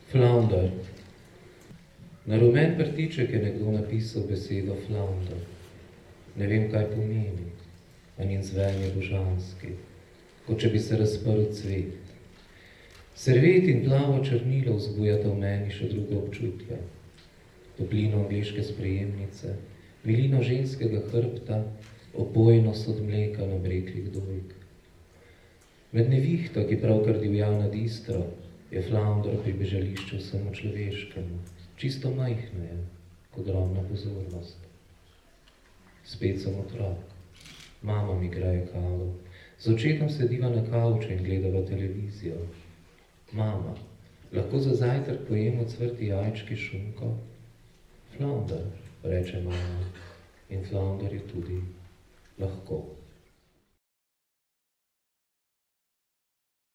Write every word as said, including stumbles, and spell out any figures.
Flounder. Na rumen prtiček je nekdo napisal besedo flounder. Ne vem, kaj pomeni, a njen zven je božanski, kot če bi se razprl cvet. Servet in plavo črnilo vzbujata v meni še druga občutja. Toplino angleške sprejemnice, milino ženskega hrbta, opojnost od mleka na breklih dojk. Med nevihto, ki pravkar divja nad Istro, je flounder pri bežališču samo človeškemu. Čisto majhno je, kot ogromna pozornost. Spet sem otrok. Mama mi greje kavo. Z očetom sediva na kavču in gledava televizijo. Mama, lahko za zajtrk pojemo cvrti jajčki s šunko? Flounder, reče mama. In flounder je tudi lahko.